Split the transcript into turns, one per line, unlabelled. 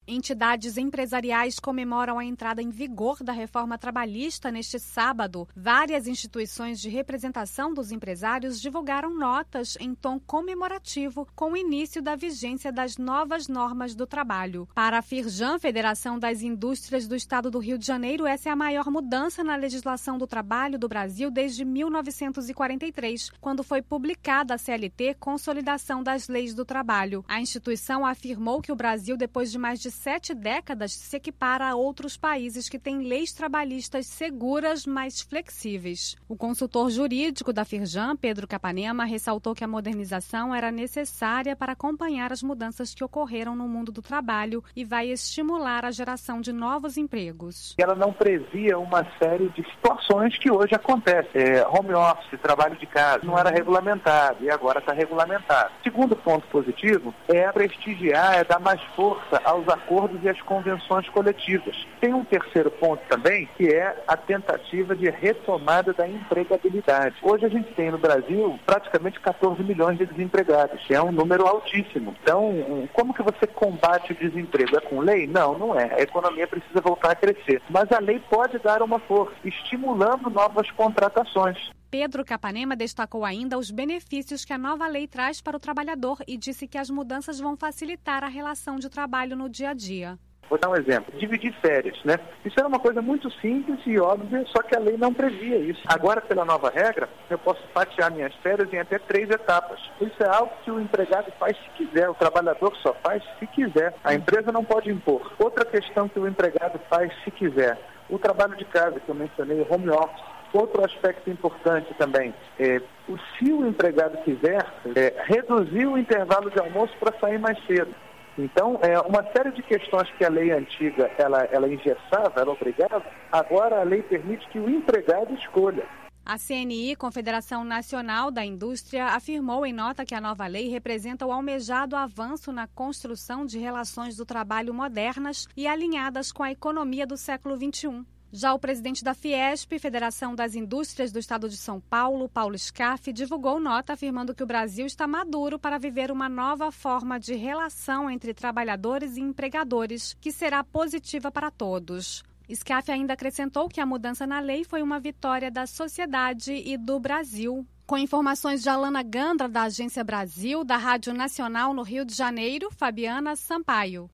Entidades empresariais comemoram a entrada em vigor da reforma trabalhista neste sábado. Várias instituições de representação dos empresários divulgaram notas em tom comemorativo com o início da vigência das novas normas do trabalho. Para a Firjan, Federação das Indústrias do Estado do Rio de Janeiro, essa é a maior mudança na legislação do trabalho do Brasil desde 1943, quando foi publicada a CLT, Consolidação das Leis do Trabalho. A instituição afirmou que o Brasil, depois de mais de 7 décadas, se equipara a outros países que têm leis trabalhistas seguras, mas flexíveis. O consultor jurídico da Firjan, Pedro Capanema, ressaltou que a modernização era necessária para acompanhar as mudanças que ocorreram no mundo do trabalho e vai estimular a geração de novos empregos.
Ela não previa uma série de situações que hoje acontecem. Home office, trabalho de casa, não era regulamentado e agora está regulamentado. Segundo ponto positivo é prestigiar, é dar mais força aos acordos e as convenções coletivas. Tem um terceiro ponto também, que é a tentativa de retomada da empregabilidade. Hoje a gente tem no Brasil praticamente 14 milhões de desempregados, que é um número altíssimo. Então, como que você combate o desemprego? É com lei? Não, não é. A economia precisa voltar a crescer. Mas a lei pode dar uma força, estimulando novas contratações.
Pedro Capanema destacou ainda os benefícios que a nova lei traz para o trabalhador e disse que as mudanças vão facilitar a relação de trabalho no dia a dia.
Vou dar um exemplo, dividir férias, né? Isso era uma coisa muito simples e óbvia, só que a lei não previa isso. Agora, pela nova regra, eu posso fatiar minhas férias em até 3 etapas. Isso é algo que o empregado faz se quiser, o trabalhador só faz se quiser. A empresa não pode impor. Outra questão que o empregado faz se quiser, o trabalho de casa, que eu mencionei, o home office. Outro aspecto importante também, se o empregado quiser, reduzir o intervalo de almoço para sair mais cedo. Então, uma série de questões que a lei antiga ela engessava, ela obrigava, agora a lei permite que o empregado escolha.
A CNI, Confederação Nacional da Indústria, afirmou em nota que a nova lei representa o almejado avanço na construção de relações do trabalho modernas e alinhadas com a economia do século XXI. Já o presidente da Fiesp, Federação das Indústrias do Estado de São Paulo, Paulo Scaff, divulgou nota afirmando que o Brasil está maduro para viver uma nova forma de relação entre trabalhadores e empregadores, que será positiva para todos. Scaff ainda acrescentou que a mudança na lei foi uma vitória da sociedade e do Brasil. Com informações de Alana Gandra, da Agência Brasil, da Rádio Nacional no Rio de Janeiro, Fabiana Sampaio.